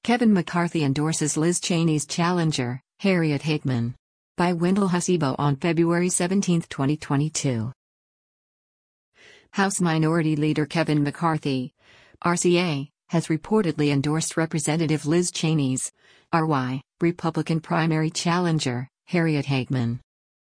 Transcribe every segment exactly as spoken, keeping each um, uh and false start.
Kevin McCarthy endorses Liz Cheney's challenger, Harriet Hageman. By Wendell Hussebo on February seventeenth, twenty twenty-two. House Minority Leader Kevin McCarthy, R C A, has reportedly endorsed Representative Liz Cheney's R Y Republican primary challenger, Harriet Hageman.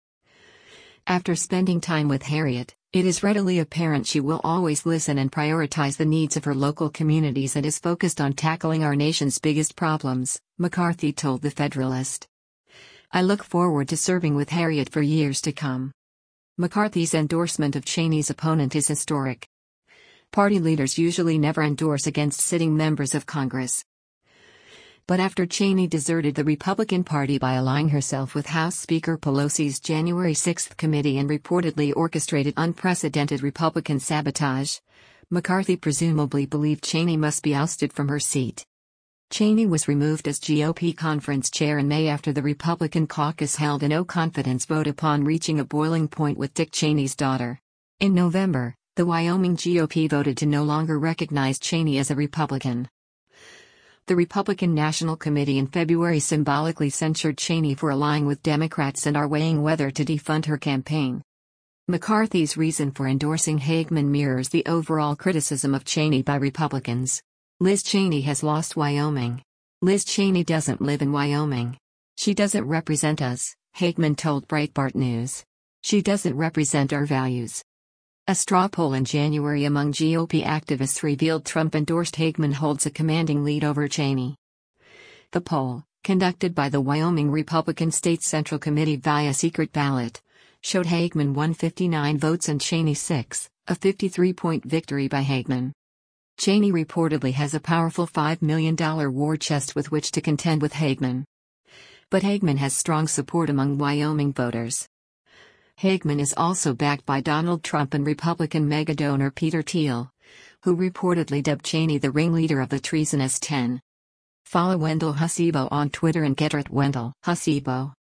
After spending time with Harriet, it is readily apparent she will always listen and prioritize the needs of her local communities and is focused on tackling our nation's biggest problems, McCarthy told The Federalist. I look forward to serving with Harriet for years to come. McCarthy's endorsement of Cheney's opponent is historic. Party leaders usually never endorse against sitting members of Congress. But after Cheney deserted the Republican Party by allying herself with House Speaker Pelosi's January sixth committee and reportedly orchestrated unprecedented Republican sabotage, McCarthy presumably believed Cheney must be ousted from her seat. Cheney was removed as G O P conference chair in May after the Republican caucus held a no-confidence vote upon reaching a boiling point with Dick Cheney's daughter. In November, the Wyoming G O P voted to no longer recognize Cheney as a Republican. The Republican National Committee in February symbolically censured Cheney for allying with Democrats and are weighing whether to defund her campaign. McCarthy's reason for endorsing Hageman mirrors the overall criticism of Cheney by Republicans. Liz Cheney has lost Wyoming. Liz Cheney doesn't live in Wyoming. She doesn't represent us, Hageman told Breitbart News. She doesn't represent our values. A straw poll in January among G O P activists revealed Trump-endorsed Hageman holds a commanding lead over Cheney. The poll, conducted by the Wyoming Republican State Central Committee via secret ballot, showed Hageman won fifty-nine votes and Cheney six, a fifty-three point victory by Hageman. Cheney reportedly has a powerful five million dollars war chest with which to contend with Hageman. But Hageman has strong support among Wyoming voters. Hageman is also backed by Donald Trump and Republican mega-donor Peter Thiel, who reportedly dubbed Cheney the ringleader of the treasonous ten. Follow Wendell Hussebo on Twitter and Get at Wendell Hussebo.